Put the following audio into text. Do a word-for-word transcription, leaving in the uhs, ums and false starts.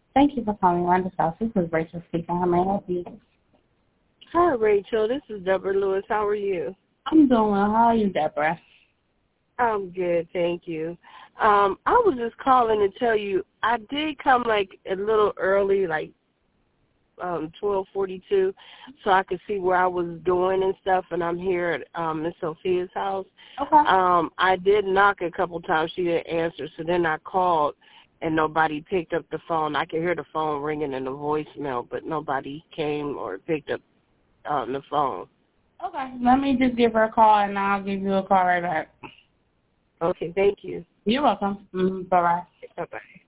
Thank you for calling Wonder's House. This is Rachel speaking. How may I help you? Hi, Rachel. This is Deborah Lewis. How are you? I'm doing well. How are you, Deborah? I'm good, thank you. Um, I was just calling to tell you I did come like a little early, like um, twelve forty-two, so I could see where I was going and stuff. And I'm here at um, Miss Sophia's house. Okay. Um, I did knock a couple times. She didn't answer, so then I called, and nobody picked up the phone. I could hear the phone ringing in the voicemail, but nobody came or picked up um, the phone. Okay. Let me just give her a call, and I'll give you a call right back. Okay, thank you. You're welcome. Mm-hmm. Bye-bye. Bye-bye.